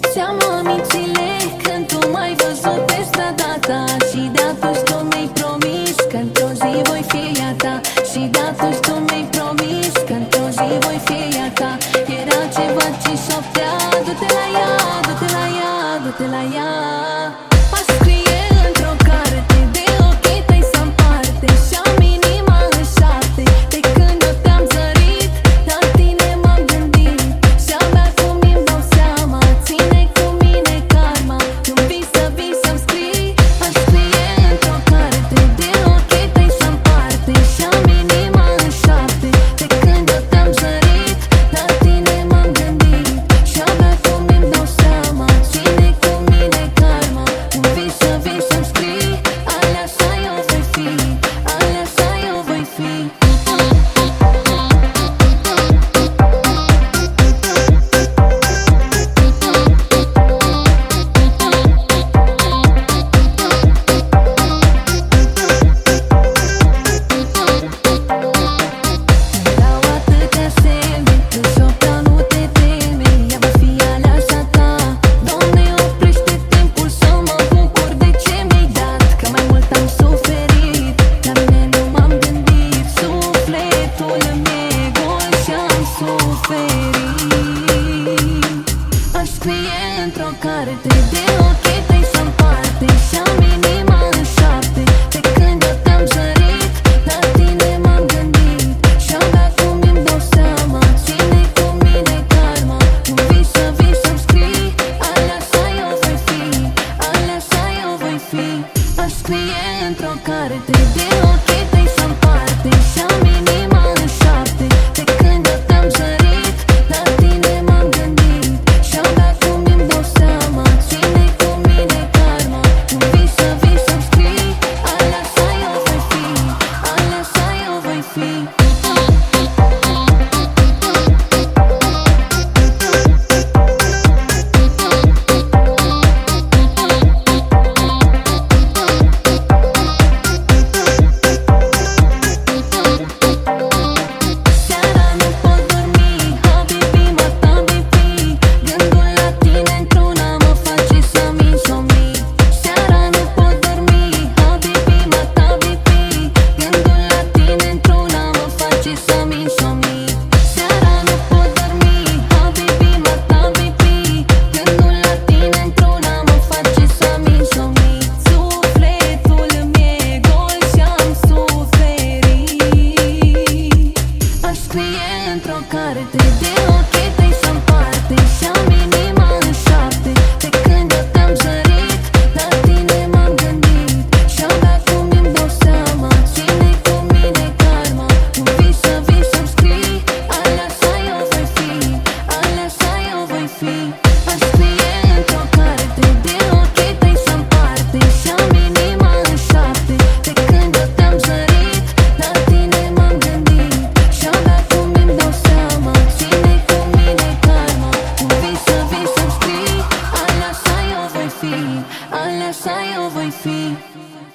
Seamă amintile când tu m-ai văzut pe strada ta. Și de atunci tu mi-ai promis că într-o zi voi fi a ta. Și de atunci tu mi-ai promis că într-o zi voi fi a ta. Era ceva ce șoptea: du-te la ea, du-te la ea, du-te la ea. Aș scrie într-o carte de ochii tăi să împarte și-am inima în șapte. De când eu te-am zărit, la tine m-am gândit și abia acum îmi dau seama. Ține cu mine karma, când vii să vii să-mi scrii. Aș scrie într-o carte de ochii tăi să împarte și-am inima în șapte. De când eu te-am zărit, la tine m-am gândit și abia acum îmi dau seama. Ține cu mine karma, când vii să vii să-mi scrii. Aleasa eu voi fi, aleasa eu voi fi. Dau atâtea semne, tu șoptea nu te teme, ea va fi aleasa ta. Doamne, oprește timpul să mă bucur de ce mi-ai dat, că mai mult am suferit, la mine nu m-am gândit. Sufletul mi-e gol și-am suferit. Aș scrie într-o carte de ochii tăi să împarte și-am inima în șapte. De când eu te-am zărit, la tine m-am gândit și abia acum îmi dau seama. Ține cu mine karma, când vii să vii să-mi scrii. Aleasa eu voi fi, aleasa eu voi fi. Aș scrie într-o carte de ochii tăi să împarte și-am inima în șapte. De când eu te-am zărit, la tine m-am gândit și abia acum îmi dau seama. Ține cu mine karma, când vii să vii să-mi scrii. Aleasa eu voi fi, aleasa eu voi fi. Seara nu pot dormi, habibi, mata bibi. Gândul la tine într-una mă face să-mi insomnii. Seara nu pot dormi, habibi, mata bibi. Gândul la tine într-una mă face să-mi insomnii. Seara nu pot dormi, habibi, mata bibi. Gândul la tine într-una mă face să-mi insomnii. Sufletul mi-e gol și-am suferit. Aș scrie într-o carte de ochii tăi să împarte și-am inima în șapte. De când eu te-am zărit, la tine m-am gândit și abia acum îmi dau seama. Ține cu mine karma, când vii să vii să-mi scrii. Aleasa eu voi fi, aleasa eu voi fi. Aș scrie într-o carte de ochii tăi să împarte și-am inima în șapte. De când eu te-am zărit, la tine m-am gândit și abia acum îmi dau seama. Ține cu mine karma, când vii să vii să-mi scrii. Aleasa eu voi fi, aleasa eu voi fi.